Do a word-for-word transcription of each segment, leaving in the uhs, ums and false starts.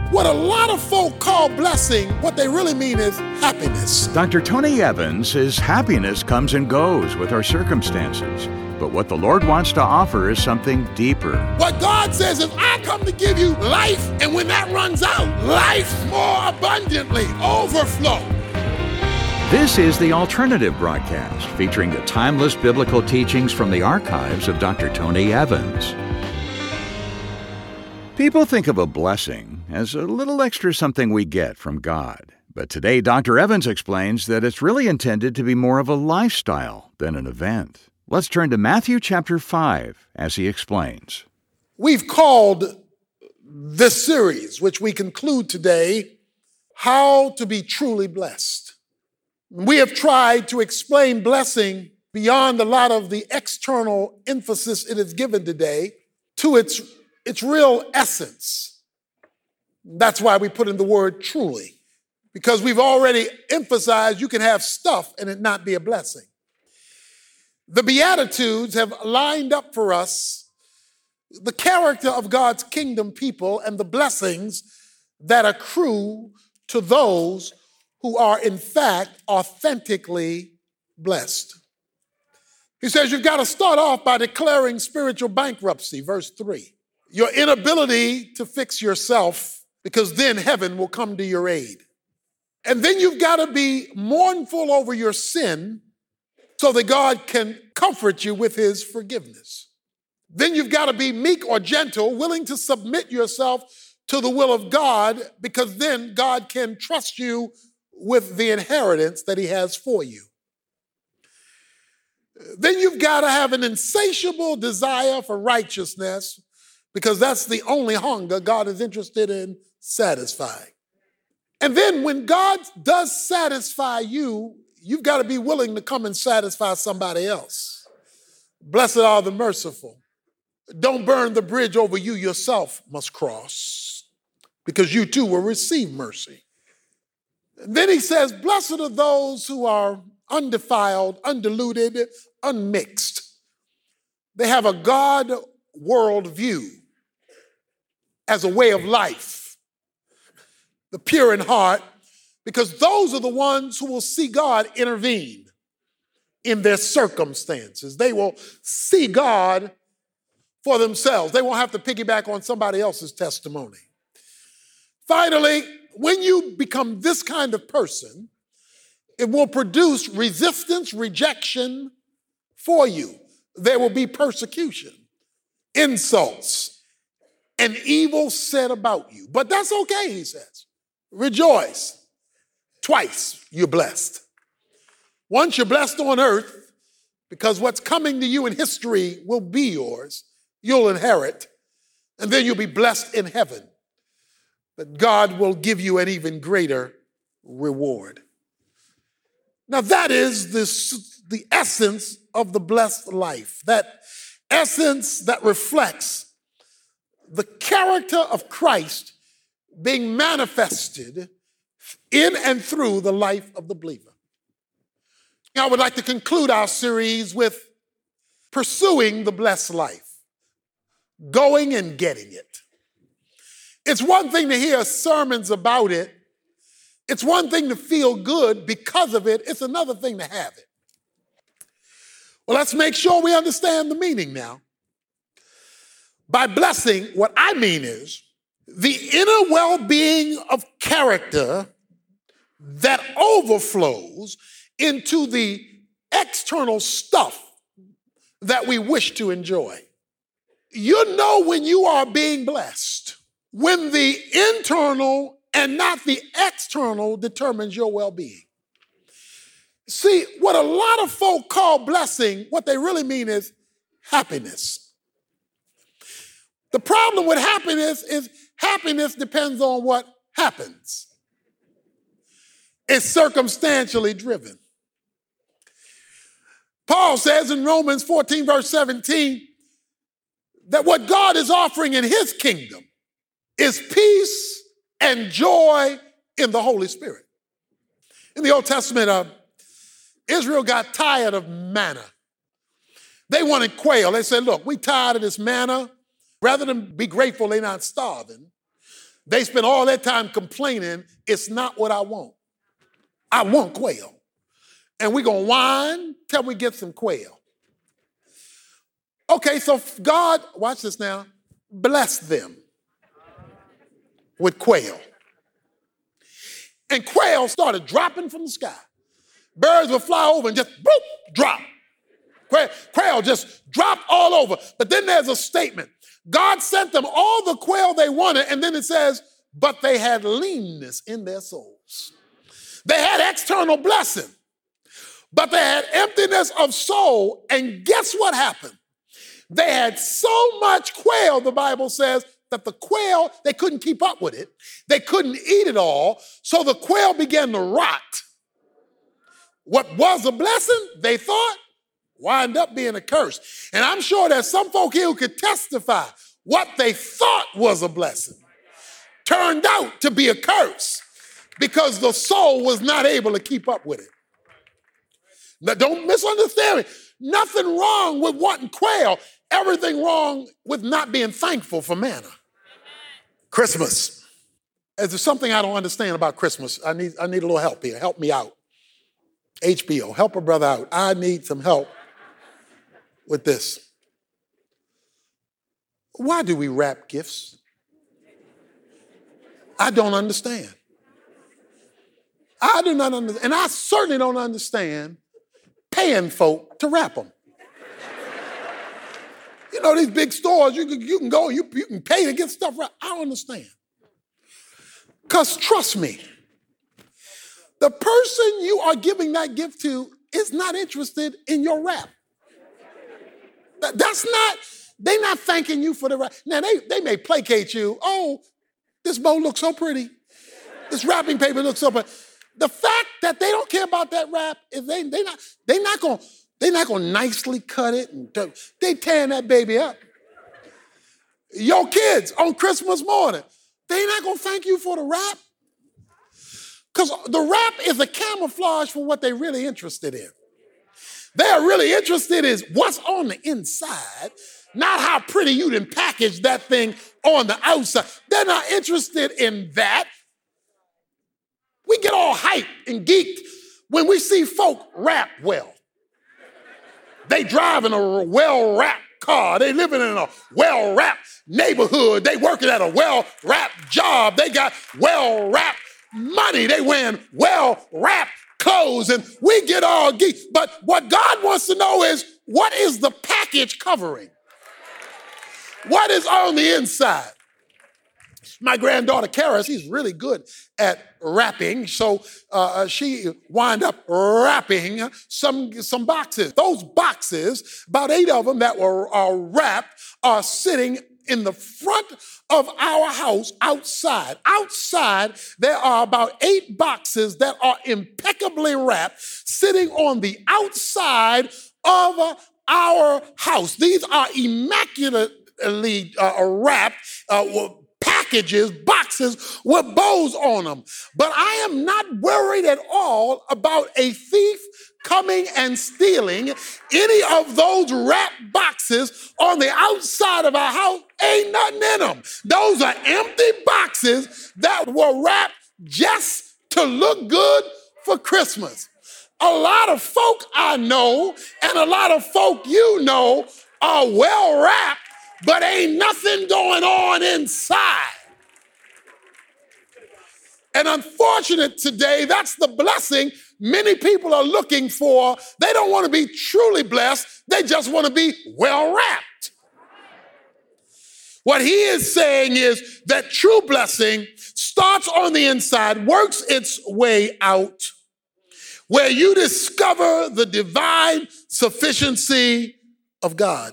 What a lot of folk call blessing, what they really mean is happiness. Doctor Tony Evans says happiness comes and goes with our circumstances, but what the Lord wants to offer is something deeper. What God says is, I come to give you life, and when that runs out, life more abundantly, overflow. This is The Alternative Broadcast, featuring the timeless biblical teachings from the archives of Doctor Tony Evans. People think of a blessing as a little extra something we get from God. But today, Doctor Evans explains that it's really intended to be more of a lifestyle than an event. Let's turn to Matthew chapter five as he explains. We've called this series, which we conclude today, How to Be Truly Blessed. We have tried to explain blessing beyond a lot of the external emphasis it is given today to its its real essence. That's why we put in the word truly, because we've already emphasized you can have stuff and it not be a blessing. The Beatitudes have lined up for us the character of God's kingdom people and the blessings that accrue to those who are in fact authentically blessed. He says you've got to start off by declaring spiritual bankruptcy, verse three. Your inability to fix yourself, because then heaven will come to your aid. And then you've got to be mournful over your sin so that God can comfort you with his forgiveness. Then you've got to be meek or gentle, willing to submit yourself to the will of God, because then God can trust you with the inheritance that he has for you. Then you've got to have an insatiable desire for righteousness, because that's the only hunger God is interested in satisfying. And then when God does satisfy you, you've got to be willing to come and satisfy somebody else. Blessed are the merciful. Don't burn the bridge over you yourself must cross, because you too will receive mercy. And then he says, blessed are those who are undefiled, undiluted, unmixed. They have a God world view as a way of life, the pure in heart, because those are the ones who will see God intervene in their circumstances. They will see God for themselves. They won't have to piggyback on somebody else's testimony. Finally, when you become this kind of person, it will produce resistance, rejection for you. There will be persecution, insults, and evil said about you. But that's okay, he says. Rejoice. Twice you're blessed. Once you're blessed on earth, because what's coming to you in history will be yours. You'll inherit, and then you'll be blessed in heaven. But God will give you an even greater reward. Now that is this, the essence of the blessed life, that essence that reflects the character of Christ being manifested in and through the life of the believer. Now, I would like to conclude our series with pursuing the blessed life, going and getting it. It's one thing to hear sermons about it. It's one thing to feel good because of it. It's another thing to have it. Well, let's make sure we understand the meaning now. By blessing, what I mean is the inner well-being of character that overflows into the external stuff that we wish to enjoy. You know when you are being blessed, when the internal and not the external determines your well-being. See, what a lot of folk call blessing, what they really mean is happiness. The problem with happiness is happiness depends on what happens. It's circumstantially driven. Paul says in Romans fourteen, verse seventeen, that what God is offering in his kingdom is peace and joy in the Holy Spirit. In the Old Testament, uh, Israel got tired of manna. They wanted quail. They said, look, we tired of this manna. Rather than be grateful they're not starving, They spend all their time complaining, it's not what I want. I want quail. And we're going to whine till we get some quail. Okay, so God, watch this now, blessed them with quail. And quail started dropping from the sky. Birds would fly over and just boop, drop. Quail, quail just dropped all over. But then there's a statement. God sent them all the quail they wanted, and then it says, but they had leanness in their souls. They had external blessing, but they had emptiness of soul. And guess what happened? They had so much quail, the Bible says, that the quail, they couldn't keep up with it. They couldn't eat it all, so the quail began to rot. What was a blessing, they thought, wind up being a curse. And I'm sure there's some folk here who could testify what they thought was a blessing turned out to be a curse because the soul was not able to keep up with it. Now, don't misunderstand me. Nothing wrong with wanting quail. Everything wrong with not being thankful for manna. Christmas. Is there something I don't understand about Christmas? I need, I need a little help here. Help me out. H B O, help a brother out. I need some help with this. Why do we wrap gifts? I don't understand. I do not understand, and I certainly don't understand paying folk to wrap them. You know, these big stores, you can, you can go, you, you can pay to get stuff wrapped. I don't understand. Because trust me, the person you are giving that gift to is not interested in your wrap. That, that's not, they're not thanking you for the wrap. Now, they, they may placate you. Oh, this bow looks so pretty. This wrapping paper looks so pretty. The fact that they don't care about that wrap is they they not they not gonna they not gonna nicely cut it and they tearing that baby up. Your kids on Christmas morning, they not gonna thank you for the wrap. Because the wrap is a camouflage for what they're really interested in. They're really interested in what's on the inside, not how pretty you done package that thing on the outside. They're not interested in that. We get all hyped and geeked when we see folk wrap well. They drive in a well-wrapped car. They living in a well-wrapped neighborhood. They working at a well-wrapped job. They got well-wrapped money. They wearing well-wrapped clothes, and we get all geeked. But what God wants to know is, what is the package covering? What is on the inside? My granddaughter, Kara, she's really good at wrapping, so uh, she wound up wrapping some, some boxes. Those boxes, about eight of them that were are wrapped, are sitting in the front of our house outside. Outside, there are about eight boxes that are impeccably wrapped, sitting on the outside of our house. These are immaculately uh, wrapped, uh, packages, boxes with bows on them. But I am not worried at all about a thief coming and stealing any of those wrapped boxes on the outside of our house. Ain't nothing in them. Those are empty boxes that were wrapped just to look good for Christmas. A lot of folk I know and a lot of folk you know are well wrapped, but ain't nothing going on inside. And unfortunate today, that's the blessing many people are looking for. They don't want to be truly blessed. They just want to be well wrapped. What he is saying is that true blessing starts on the inside, works its way out, where you discover the divine sufficiency of God,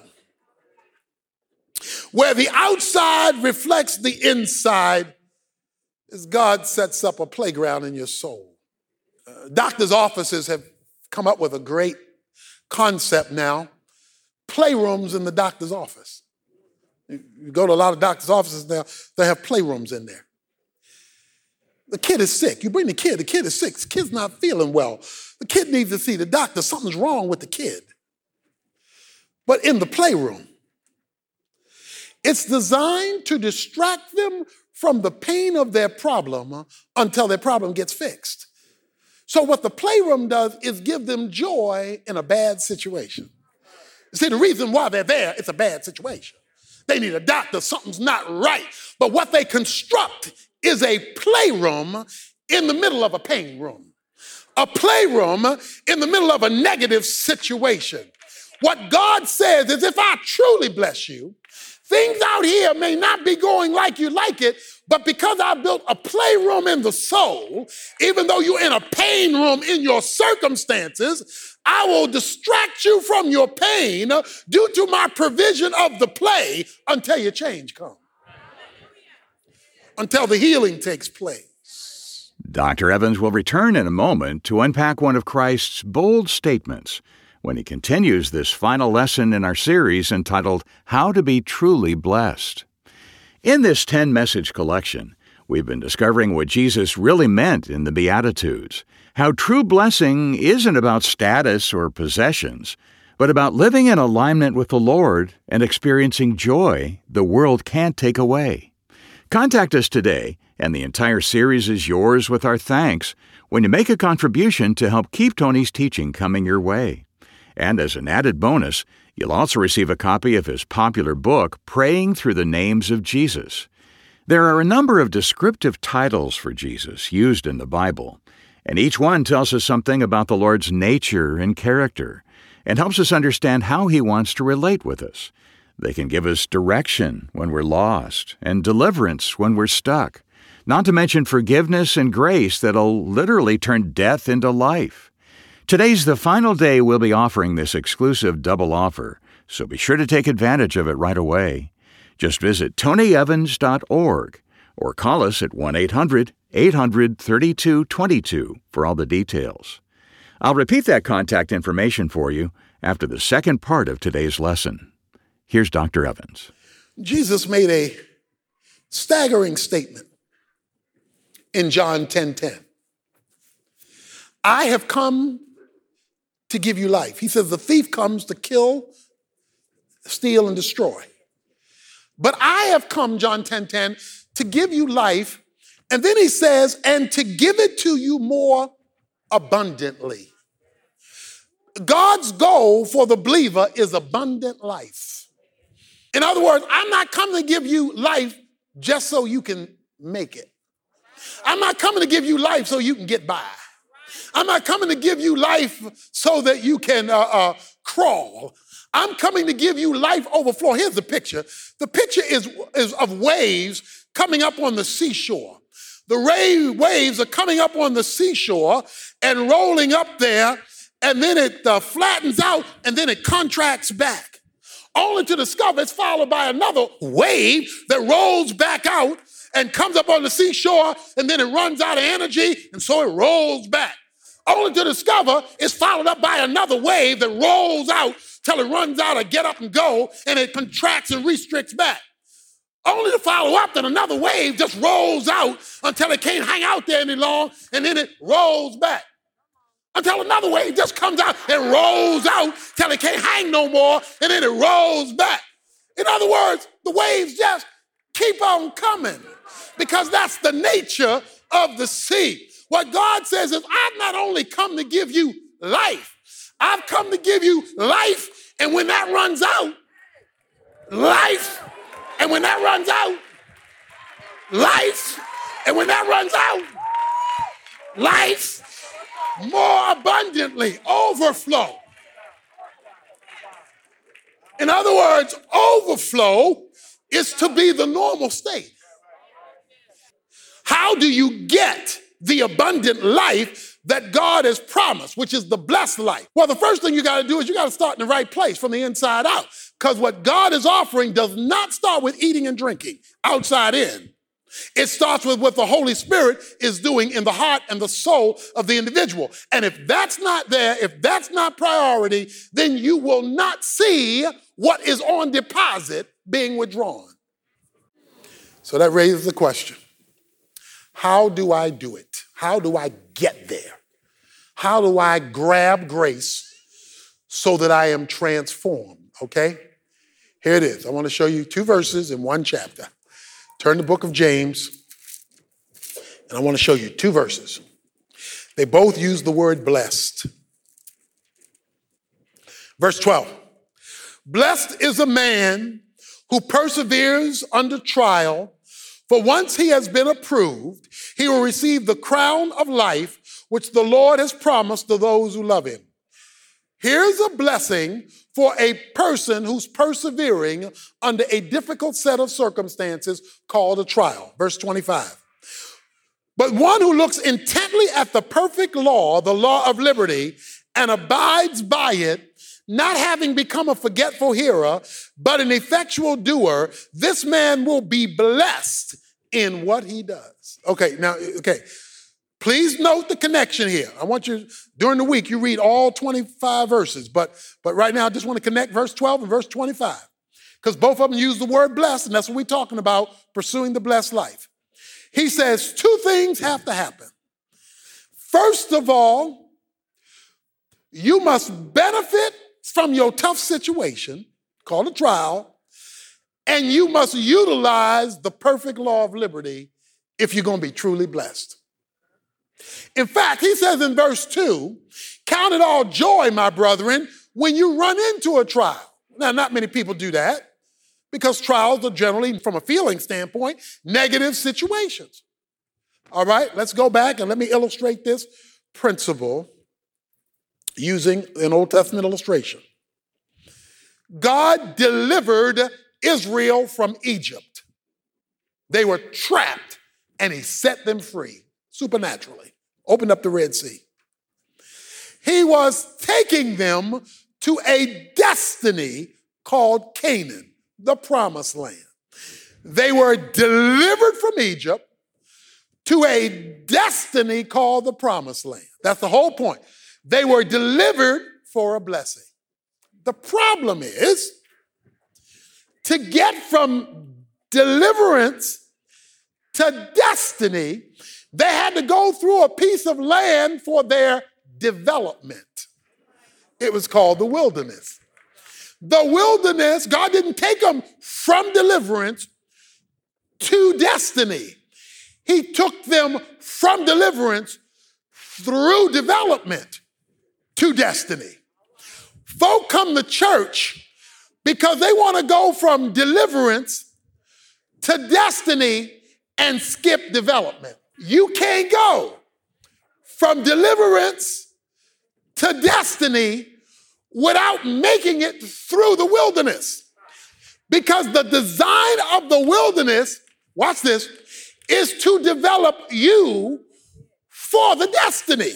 where the outside reflects the inside, as God sets up a playground in your soul. Uh, doctors' offices have come up with a great concept now, playrooms in the doctor's office. You, you go to a lot of doctor's offices now, they have playrooms in there. The kid is sick. You bring the kid, the kid is sick. The kid's not feeling well. The kid needs to see the doctor. Something's wrong with the kid. But in the playroom, it's designed to distract them from the pain of their problem until their problem gets fixed. So what the playroom does is give them joy in a bad situation. See, the reason why they're there, it's a bad situation. They need a doctor, something's not right. But what they construct is a playroom in the middle of a pain room. A playroom in the middle of a negative situation. What God says is, if I truly bless you, things out here may not be going like you like it, but because I built a playroom in the soul, even though you're in a pain room in your circumstances, I will distract you from your pain due to my provision of the play until your change comes. Until the healing takes place. Doctor Evans will return in a moment to unpack one of Christ's bold statements when he continues this final lesson in our series entitled How to Be Truly Blessed. In this ten-message collection, we've been discovering what Jesus really meant in the Beatitudes, how true blessing isn't about status or possessions, but about living in alignment with the Lord and experiencing joy the world can't take away. Contact us today, and the entire series is yours with our thanks when you make a contribution to help keep Tony's teaching coming your way. And as an added bonus, you'll also receive a copy of his popular book, Praying Through the Names of Jesus. There are a number of descriptive titles for Jesus used in the Bible, and each one tells us something about the Lord's nature and character, and helps us understand how He wants to relate with us. They can give us direction when we're lost, and deliverance when we're stuck, not to mention forgiveness and grace that'll literally turn death into life. Today's the final day we'll be offering this exclusive double offer, so be sure to take advantage of it right away. Just visit tony evans dot org or call us at one eight hundred eight hundred thirty-two twenty-two for all the details. I'll repeat that contact information for you after the second part of today's lesson. Here's Doctor Evans. Jesus made a staggering statement in John ten ten. I have come to give you life. He says the thief comes to kill, steal, and destroy. But I have come, John ten ten, to give you life. And then he says, and to give it to you more abundantly. God's goal for the believer is abundant life. In other words, I'm not coming to give you life just so you can make it. I'm not coming to give you life so you can get by. I'm not coming to give you life so that you can uh, uh, crawl. I'm coming to give you life overflow. Here's the picture. The picture is, is of waves coming up on the seashore. The ray waves are coming up on the seashore and rolling up there, and then it uh, flattens out, and then it contracts back, only to discover it's followed by another wave that rolls back out and comes up on the seashore, and then it runs out of energy, and so it rolls back. Only to discover it's followed up by another wave that rolls out till it runs out of get up and go, and it contracts and restricts back. Only to follow up that another wave just rolls out until it can't hang out there any longer, and then it rolls back. Until another wave just comes out and rolls out till it can't hang no more, and then it rolls back. In other words, the waves just keep on coming because that's the nature of the sea. What God says is, I've not only come to give you life, I've come to give you life, and when that runs out, life, and when that runs out, life, and when that runs out, life, more abundantly, overflow. In other words, overflow is to be the normal state. How do you get the abundant life that God has promised, which is the blessed life? Well, the first thing you got to do is you got to start in the right place from the inside out, because what God is offering does not start with eating and drinking outside in. It starts with what the Holy Spirit is doing in the heart and the soul of the individual. And if that's not there, if that's not priority, then you will not see what is on deposit being withdrawn. So that raises the question. How do I do it? How do I get there? How do I grab grace so that I am transformed? Okay? Here it is. I want to show you two verses in one chapter. Turn to the book of James, and I want to show you two verses. They both use the word blessed. Verse twelve. Blessed is a man who perseveres under trial, for once he has been approved, he will receive the crown of life which the Lord has promised to those who love him. Here's a blessing for a person who's persevering under a difficult set of circumstances called a trial. Verse twenty-five. But one who looks intently at the perfect law, the law of liberty, and abides by it, not having become a forgetful hearer, but an effectual doer, this man will be blessed in what he does. Okay, now, okay. Please note the connection here. I want you, during the week, you read all twenty-five verses, but, but right now I just want to connect verse twelve and verse twenty-five, because both of them use the word blessed, and that's what we're talking about, pursuing the blessed life. He says two things have to happen. First of all, you must benefit from your tough situation, called a trial, and you must utilize the perfect law of liberty if you're going to be truly blessed. In fact, he says in verse two, count it all joy, my brethren, when you run into a trial. Now, not many people do that because trials are generally, from a feeling standpoint, negative situations. All right, let's go back and let me illustrate this principle using an Old Testament illustration. God delivered Israel from Egypt. They were trapped and he set them free supernaturally, opened up the Red Sea. He was taking them to a destiny called Canaan, the promised land. They were delivered from Egypt to a destiny called the promised land. That's the whole point. They were delivered for a blessing. The problem is, to get from deliverance to destiny, they had to go through a piece of land for their development. It was called the wilderness. The wilderness, God didn't take them from deliverance to destiny. He took them from deliverance through development to destiny. Folk come to church because they want to go from deliverance to destiny and skip development. You can't go from deliverance to destiny without making it through the wilderness. Because the design of the wilderness, watch this, is to develop you for the destiny.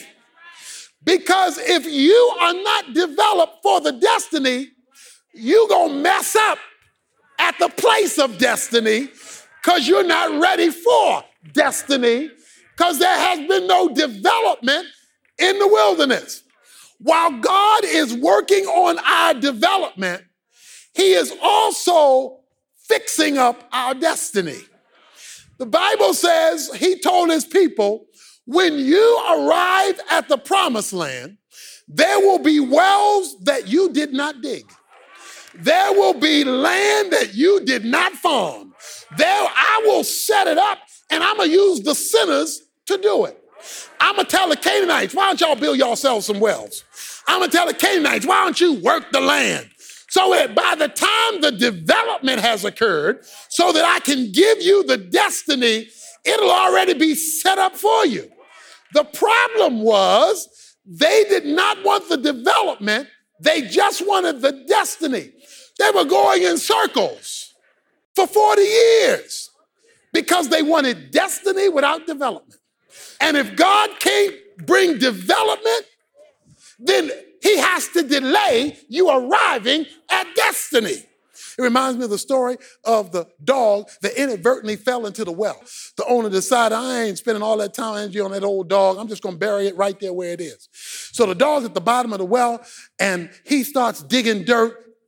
Because if you are not developed for the destiny, you're going to mess up at the place of destiny because you're not ready for destiny because there has been no development in the wilderness. While God is working on our development, he is also fixing up our destiny. The Bible says he told his people, when you arrive at the promised land, there will be wells that you did not dig. There will be land that you did not farm. There, I will set it up and I'm going to use the sinners to do it. I'm going to tell the Canaanites, why don't y'all build yourselves some wells? I'm going to tell the Canaanites, why don't you work the land? So that by the time the development has occurred, so that I can give you the destiny, it'll already be set up for you. The problem was they did not want the development. They just wanted the destiny. They were going in circles for forty years because they wanted destiny without development. And if God can't bring development, then he has to delay you arriving at destiny. It reminds me of the story of the dog that inadvertently fell into the well. The owner decided, I ain't spending all that time and energy on that old dog. I'm just going to bury it right there where it is. So the dog's at the bottom of the well, and he starts digging dirt,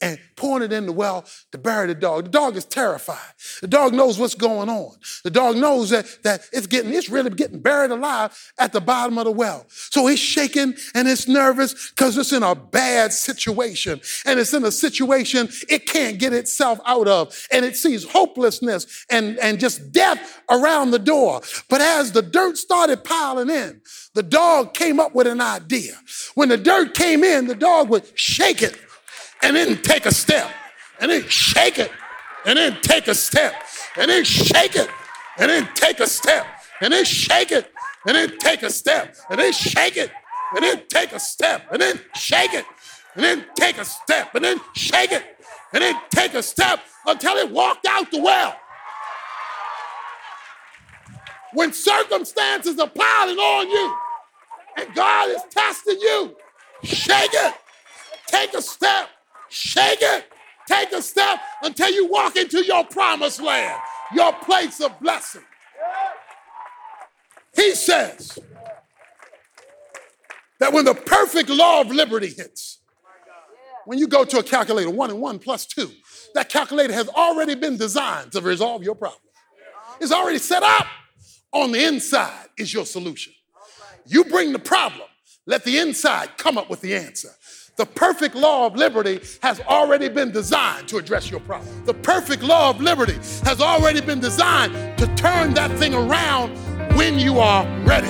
and pouring it in the well to bury the dog. The dog is terrified. The dog knows what's going on. The dog knows that, that it's getting, it's really getting buried alive at the bottom of the well. So he's shaking and it's nervous because it's in a bad situation. And it's in a situation it can't get itself out of. And it sees hopelessness and, and just death around the door. But as the dirt started piling in, the dog came up with an idea. When the dirt came in, the dog would shake it and then take a step, and then shake it, and then take a step, and then shake it, and then take a step, and then shake it, and then take a step, and then shake it, and then take a step, and then shake it, and then take a step, and then shake it, and then take a step until it walked out the well. When circumstances are piling on you and God is testing you, shake it, take a step, shake it, take a step until you walk into your promised land, your place of blessing. He says that when the perfect law of liberty hits, when you go to a calculator, one and one plus two, that calculator has already been designed to resolve your problem. It's already set up. On the inside is your solution. You bring the problem, let the inside come up with the answer. The perfect law of liberty has already been designed to address your problem. The perfect law of liberty has already been designed to turn that thing around when you are ready.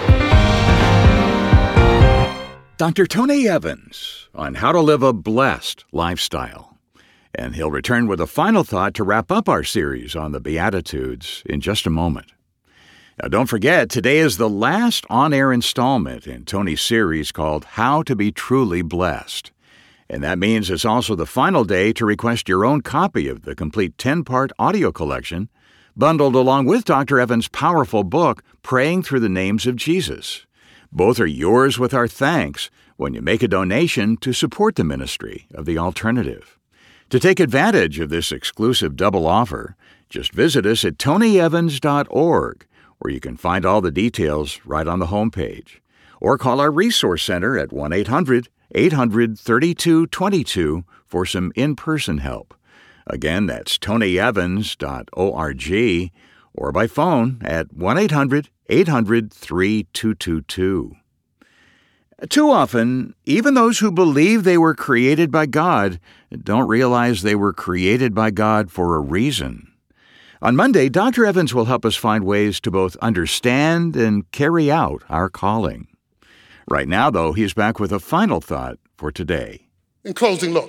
Doctor Tony Evans on how to live a blessed lifestyle. And he'll return with a final thought to wrap up our series on the Beatitudes in just a moment. Now, don't forget, today is the last on-air installment in Tony's series called How to Be Truly Blessed. And that means it's also the final day to request your own copy of the complete ten-part audio collection, bundled along with Doctor Evans' powerful book, Praying Through the Names of Jesus. Both are yours with our thanks when you make a donation to support the ministry of The Alternative. To take advantage of this exclusive double offer, just visit us at tony evans dot org. where you can find all the details right on the homepage. Or call our Resource Center at one eight hundred eight hundred thirty-two twenty-two for some in-person help. Again, that's tony evans dot org, or by phone at one eight hundred eight hundred three two two two. Too often, even those who believe they were created by God don't realize they were created by God for a reason. On Monday, Doctor Evans will help us find ways to both understand and carry out our calling. Right now, though, he's back with a final thought for today. In closing, look,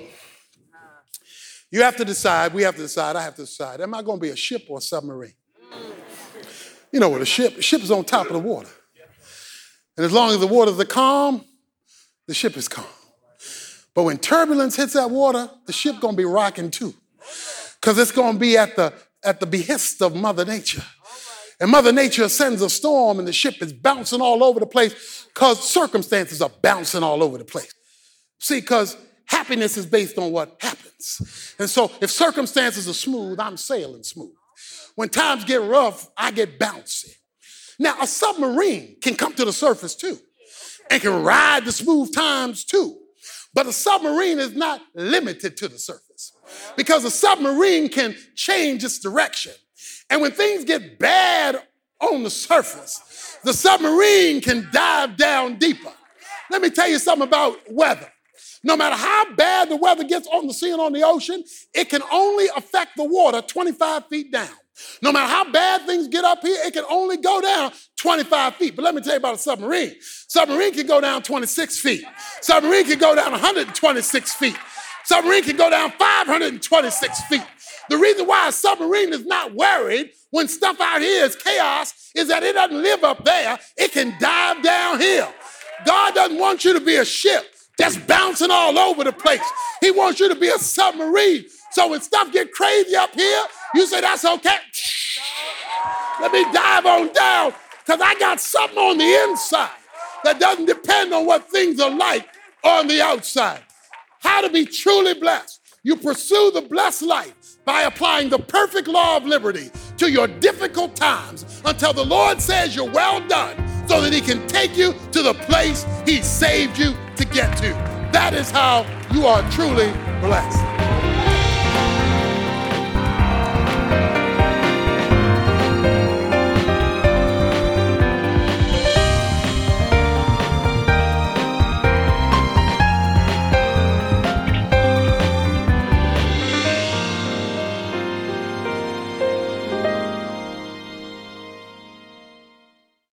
you have to decide, we have to decide, I have to decide, am I going to be a ship or a submarine? You know what, a ship, a ship is on top of the water. And as long as the waters are calm, the ship is calm. But when turbulence hits that water, the ship going to be rocking too. Because it's going to be at the at the behest of Mother Nature. And Mother Nature sends a storm and the ship is bouncing all over the place because circumstances are bouncing all over the place. See, because happiness is based on what happens. And so if circumstances are smooth, I'm sailing smooth. When times get rough, I get bouncy. Now, a submarine can come to the surface too and can ride the smooth times too. But a submarine is not limited to the surface because a submarine can change its direction. And when things get bad on the surface, the submarine can dive down deeper. Let me tell you something about weather. No matter how bad the weather gets on the sea and on the ocean, it can only affect the water twenty-five feet down. No matter how bad things get up here, it can only go down twenty-five feet. But let me tell you about a submarine. Submarine can go down twenty-six feet. Submarine can go down one hundred twenty-six feet. Submarine can go down five hundred twenty-six feet. The reason why a submarine is not worried when stuff out here is chaos is that it doesn't live up there. It can dive down here. God doesn't want you to be a ship that's bouncing all over the place. He wants you to be a submarine. So when stuff get crazy up here, you say, that's okay. Let me dive on down because I got something on the inside that doesn't depend on what things are like on the outside. How to be truly blessed. You pursue the blessed life by applying the perfect law of liberty to your difficult times until the Lord says you're well done so that he can take you to the place he saved you to get to. That is how you are truly blessed.